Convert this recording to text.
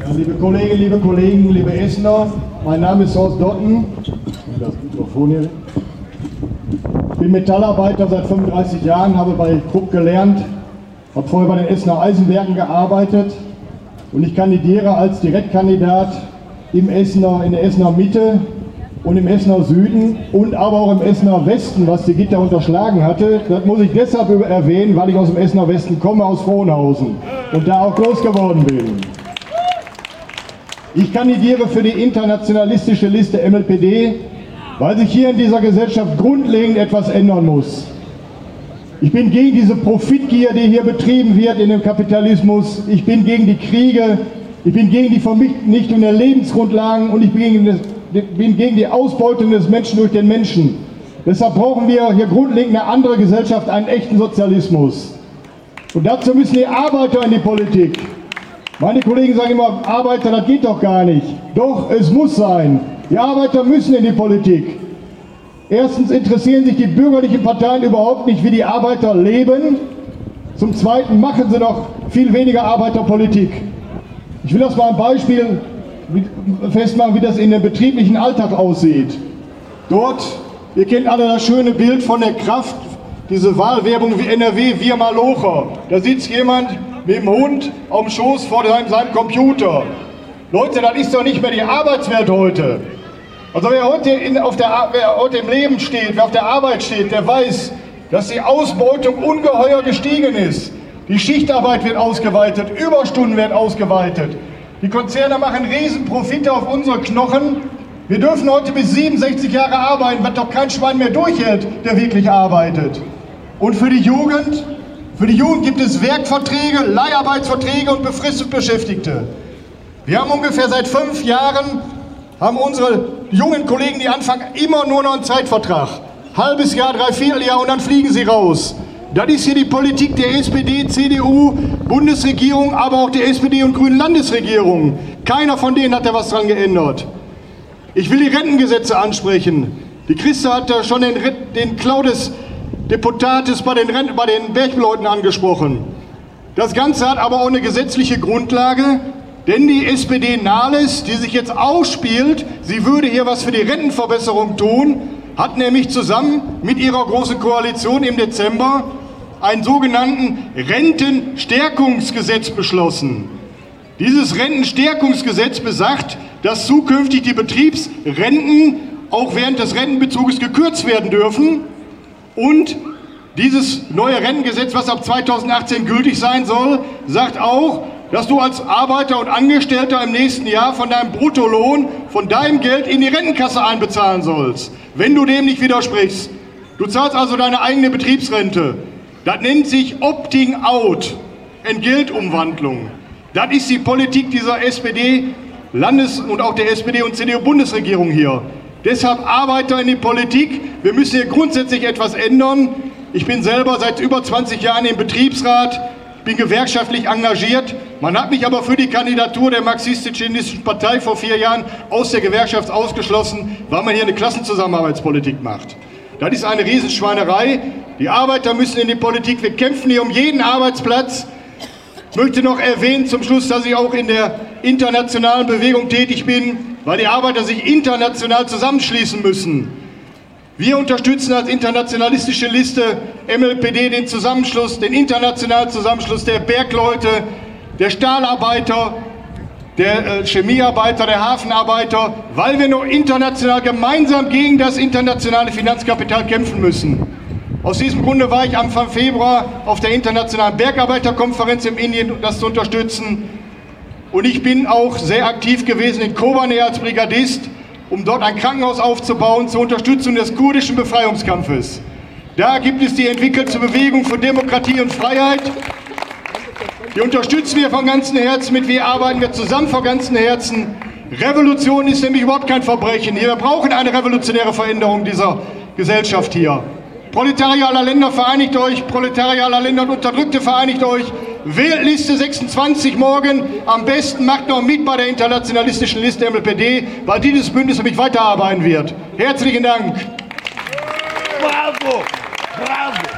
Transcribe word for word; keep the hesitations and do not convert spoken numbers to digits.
Ja, liebe Kolleginnen, liebe Kollegen, liebe Essener, mein Name ist Horst Dotten. Das Mikrofon hier. Ich bin Metallarbeiter seit fünfunddreißig Jahren, habe bei Krupp gelernt, habe vorher bei den Essener Eisenwerken gearbeitet und ich kandidiere als Direktkandidat im Essener, in der Essener Mitte und im Essener Süden und aber auch im Essener Westen, was die Gitter unterschlagen hatte. Das muss ich deshalb erwähnen, weil ich aus dem Essener Westen komme, aus Frohnhausen und da auch groß geworden bin. Ich kandidiere für die internationalistische Liste M L P D, weil sich hier in dieser Gesellschaft grundlegend etwas ändern muss. Ich bin gegen diese Profitgier, die hier betrieben wird in dem Kapitalismus. Ich bin gegen die Kriege, ich bin gegen die Vernichtung der Lebensgrundlagen und ich bin gegen, das, bin gegen die Ausbeutung des Menschen durch den Menschen. Deshalb brauchen wir hier grundlegend eine andere Gesellschaft, einen echten Sozialismus. Und dazu müssen die Arbeiter in die Politik. Meine Kollegen sagen immer, Arbeiter, das geht doch gar nicht. Doch, es muss sein. Die Arbeiter müssen in die Politik. Erstens interessieren sich die bürgerlichen Parteien überhaupt nicht, wie die Arbeiter leben. Zum Zweiten machen sie noch viel weniger Arbeiterpolitik. Ich will das mal ein Beispiel festmachen, wie das in dem betrieblichen Alltag aussieht. Dort, ihr kennt alle das schöne Bild von der Kraft, diese Wahlwerbung wie N R W, wir Malocher. Da sitzt jemand mit dem Hund auf dem Schoß vor seinem, seinem Computer. Leute, das ist doch nicht mehr die Arbeitswelt heute. Also wer heute, in, auf der, wer heute im Leben steht, wer auf der Arbeit steht, der weiß, dass die Ausbeutung ungeheuer gestiegen ist. Die Schichtarbeit wird ausgeweitet, Überstunden werden ausgeweitet. Die Konzerne machen Riesenprofite auf unsere Knochen. Wir dürfen heute bis siebenundsechzig Jahre arbeiten, was doch kein Schwein mehr durchhält, der wirklich arbeitet. Und für die Jugend? Für die Jugend gibt es Werkverträge, Leiharbeitsverträge und befristet Beschäftigte. Wir haben ungefähr seit fünf Jahren, haben unsere jungen Kollegen, die anfangen, immer nur noch einen Zeitvertrag. Halbes Jahr, dreiviertel Jahr und dann fliegen sie raus. Das ist hier die Politik der S P D, C D U, Bundesregierung, aber auch der S P D und Grünen Landesregierung. Keiner von denen hat da was dran geändert. Ich will die Rentengesetze ansprechen. Die Christa hat da schon den, den Klau des Deputates bei den, Renten, bei den Bergleuten angesprochen. Das Ganze hat aber auch eine gesetzliche Grundlage, denn die S P D Nahles, die sich jetzt ausspielt, sie würde hier was für die Rentenverbesserung tun, hat nämlich zusammen mit ihrer großen Koalition im Dezember einen sogenannten Rentenstärkungsgesetz beschlossen. Dieses Rentenstärkungsgesetz besagt, dass zukünftig die Betriebsrenten auch während des Rentenbezuges gekürzt werden dürfen. Und dieses neue Rentengesetz, was ab zweitausendachtzehn gültig sein soll, sagt auch, dass du als Arbeiter und Angestellter im nächsten Jahr von deinem Bruttolohn, von deinem Geld in die Rentenkasse einbezahlen sollst, wenn du dem nicht widersprichst. Du zahlst also deine eigene Betriebsrente. Das nennt sich Opting Out, Entgeltumwandlung. Das ist die Politik dieser S P D Landes- und auch der S P D und C D U-Bundesregierung hier. Deshalb Arbeiter in die Politik. Wir müssen hier grundsätzlich etwas ändern. Ich bin selber seit über zwanzig Jahren im Betriebsrat, bin gewerkschaftlich engagiert. Man hat mich aber für die Kandidatur der Marxistisch-Leninistischen Partei vor vier Jahren aus der Gewerkschaft ausgeschlossen, weil man hier eine Klassenzusammenarbeitspolitik macht. Das ist eine Riesenschweinerei. Die Arbeiter müssen in die Politik. Wir kämpfen hier um jeden Arbeitsplatz. Ich möchte noch erwähnen zum Schluss, dass ich auch in der internationalen Bewegung tätig bin, weil die Arbeiter sich international zusammenschließen müssen. Wir unterstützen als internationalistische Liste M L P D den Zusammenschluss, den internationalen Zusammenschluss der Bergleute, der Stahlarbeiter, der Chemiearbeiter, der Hafenarbeiter, weil wir noch international gemeinsam gegen das internationale Finanzkapital kämpfen müssen. Aus diesem Grunde war ich Anfang Februar auf der internationalen Bergarbeiterkonferenz in Indien, um das zu unterstützen. Und ich bin auch sehr aktiv gewesen in Kobane als Brigadist, um dort ein Krankenhaus aufzubauen zur Unterstützung des kurdischen Befreiungskampfes. Da gibt es die entwickelte Bewegung für Demokratie und Freiheit. Die unterstützen wir von ganzem Herzen mit, wir arbeiten wir zusammen von ganzem Herzen. Revolution ist nämlich überhaupt kein Verbrechen. Wir brauchen eine revolutionäre Veränderung dieser Gesellschaft hier. Proletarier aller Länder, vereinigt euch, Proletarier aller Länder und Unterdrückte, vereinigt euch. Wählt Liste sechsundzwanzig morgen, am besten macht noch mit bei der internationalistischen Liste M L P D, weil dieses Bündnis nämlich weiterarbeiten wird. Herzlichen Dank. Bravo, bravo.